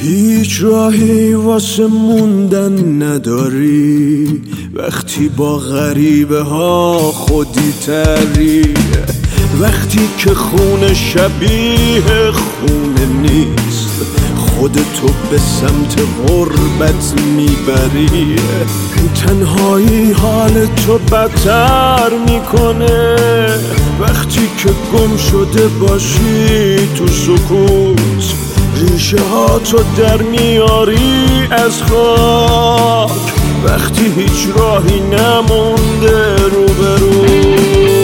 هیچ راهی واسه موندن نداری وقتی با غریبه ها خودی تری، وقتی که خونه شبیه خونه نیست خودتو به سمت غربت میبری. تنهایی حالتو بدتر میکنه وقتی که گم شده باشی تو سکوت، ریشه ها تو در میاری از خاک وقتی هیچ راهی نمونده روبروت.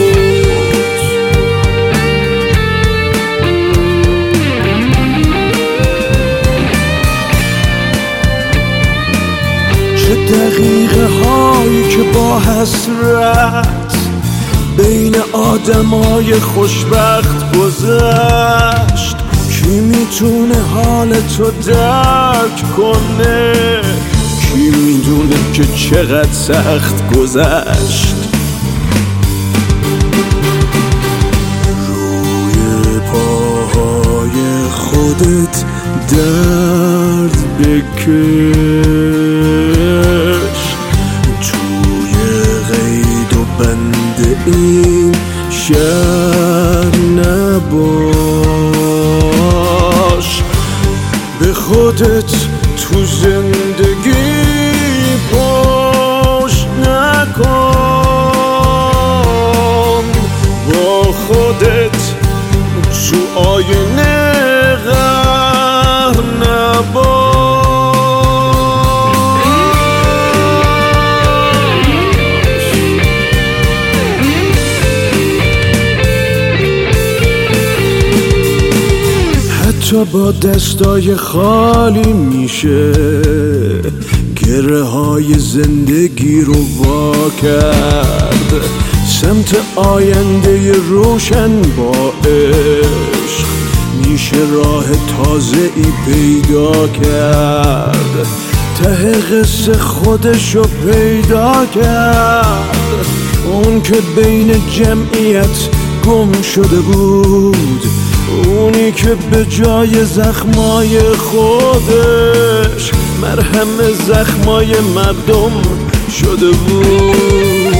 چه دقیقه هایی که با حسرت بین آدمای خوشبخت گذشت، کی میتونه حالتو درک کنه، کی میدونه که چقدر سخت گذشت. روی پاهای خودت درد بکش، توی قید و بند این شهر نباش، به خودت تو زندگی پشت نکن، با خودت تو آینه غر نباش. حتی با دستای خالی میشه گره های زندگی رو وا کرد، سمت آینده روشن با عشق میشه راه تازه ای پیدا کرد، ته قصه خودشو پیدا کرد، اون که بین جمعیت گم شده بود، اونی که به جای زخمای خودش مرهم زخمای مردم شده بود.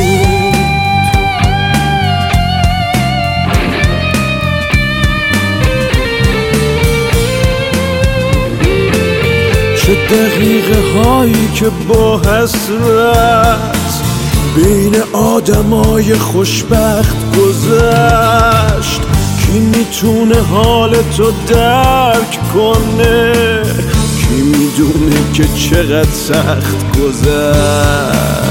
چه دقیقه هایی که با حسرت بین آدمای خوشبخت گذشت، کی میتونه حالتو درک کنه، کی میدونه که چقدر سخت گذشت.